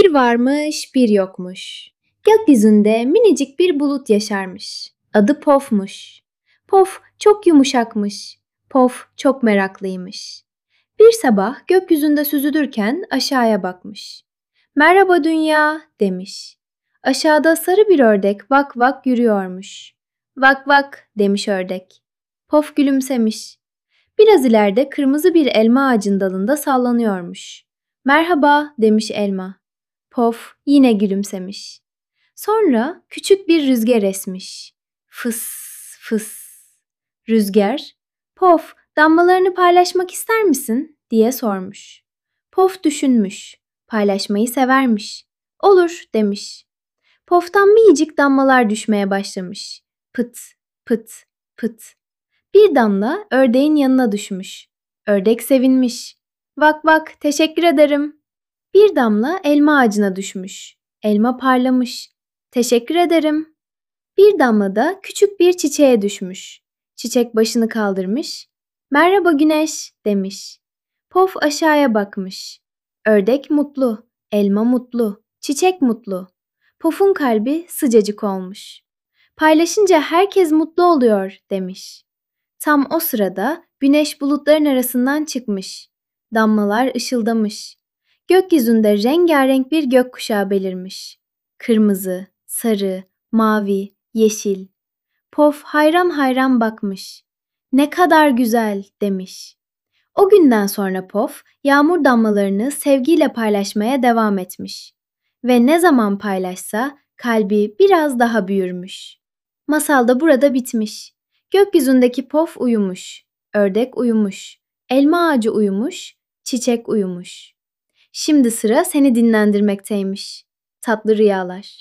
Bir varmış, bir yokmuş. Gökyüzünde minicik bir bulut yaşarmış. Adı Pof'muş. Pof çok yumuşakmış. Pof çok meraklıymış. Bir sabah gökyüzünde süzülürken aşağıya bakmış. "Merhaba dünya," demiş. Aşağıda sarı bir ördek vak vak yürüyormuş. "Vak vak," demiş ördek. Pof gülümsemiş. Biraz ileride kırmızı bir elma ağacın dalında sallanıyormuş. "Merhaba," demiş elma. Pof yine gülümsemiş. Sonra küçük bir rüzgar esmiş. Fıs fıs. Rüzgar, "Pof, damlalarını paylaşmak ister misin?" diye sormuş. Pof düşünmüş. Paylaşmayı severmiş. "Olur," demiş. Poftan minicik damlalar düşmeye başlamış. Pıt pıt pıt. Bir damla ördeğin yanına düşmüş. Ördek sevinmiş. "Vak vak, teşekkür ederim." Bir damla elma ağacına düşmüş. Elma parlamış. "Teşekkür ederim." Bir damla da küçük bir çiçeğe düşmüş. Çiçek başını kaldırmış. "Merhaba güneş," demiş. Pof aşağıya bakmış. Ördek mutlu, elma mutlu, çiçek mutlu. Pof'un kalbi sıcacık olmuş. "Paylaşınca herkes mutlu oluyor," demiş. Tam o sırada güneş bulutların arasından çıkmış. Damlalar ışıldamış. Gökyüzünde rengarenk bir gökkuşağı belirmiş. Kırmızı, sarı, mavi, yeşil. Pof hayran hayran bakmış. "Ne kadar güzel," demiş. O günden sonra Pof yağmur damlalarını sevgiyle paylaşmaya devam etmiş. Ve ne zaman paylaşsa kalbi biraz daha büyürmüş. Masal da burada bitmiş. Gökyüzündeki Pof uyumuş, ördek uyumuş, elma ağacı uyumuş, çiçek uyumuş. Şimdi sıra seni dinlendirmekteymiş. Tatlı rüyalar.